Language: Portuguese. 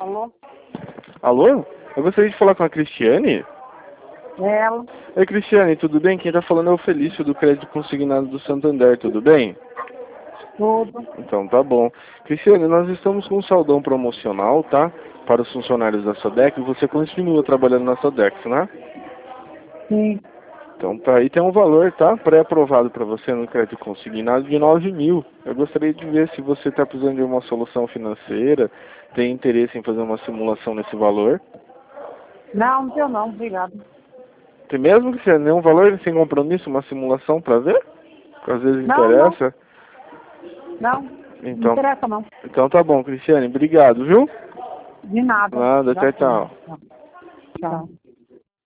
Alô? Alô? Eu gostaria de falar com a Cristiane. É ela? Oi, Cristiane, tudo bem? Quem tá falando é o Felício do Crédito Consignado do Santander, tudo bem? Tudo. Então tá bom. Cristiane, nós estamos com um saldão promocional, tá? Para os funcionários da Sodex. Você continua trabalhando na Sodex, né? Sim. Então tá, e tem um valor, tá? Pré-aprovado para você no crédito consignado de 9.000. Eu gostaria de ver se você está precisando de uma solução financeira, tem interesse em fazer uma simulação nesse valor. Não, não tenho não, obrigado. Tem mesmo que seja nenhum valor sem compromisso, uma simulação para ver? Que às vezes Não, não. interessa. Não, não Então, interessa não. então tá bom, Cristiane. Obrigado, viu? De nada. Nada, tchau, Obrigado. tchau. Tchau.